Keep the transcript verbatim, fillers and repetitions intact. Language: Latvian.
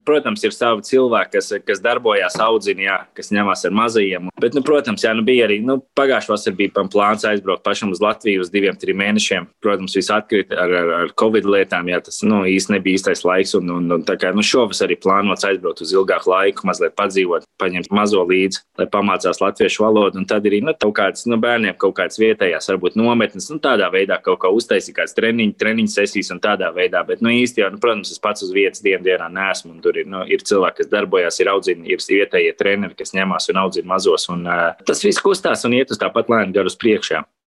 Protams, ir savi cilvēki, kas, kas darbojās, audzina, jā, kas ņemās ar mazajiem. Bet, nu, protams, jā, nu, bija arī nu, pagājušā vasarā bija plāns aizbraukt pašam uz Latviju uz diviem, trim mēnešiem. Protams, viss atkrita ar, ar, ar Covid lietām, jā, tas nu, īsti nebija īstais laiks. Un, un, un, tā kā, nu, šovasar arī plānots aizbraukt uz ilgāku laiku, mazliet padzīvot, paņemt mazo līdzi, lai pamācās latviešu valodu. Un tad arī nu, kaut kāds nu, bērniem kaut kāds vietējās, varbūt nometnes, nu, tādā veidā kaut kā uztaisīt kāds treniņu, treniņu sesijas un tādā veidā. Bet, nu, īsti jau, nu, protams, es pats uz vietas dienu dienā neesmu. Tur ir, nu, ir cilvēki, kas darbojas, ir audzini, ir vietējie treneri, kas ņemās un audzina mazos. Un, uh, tas viss kustās un iet uz tāpat lēni gar uz priekšā.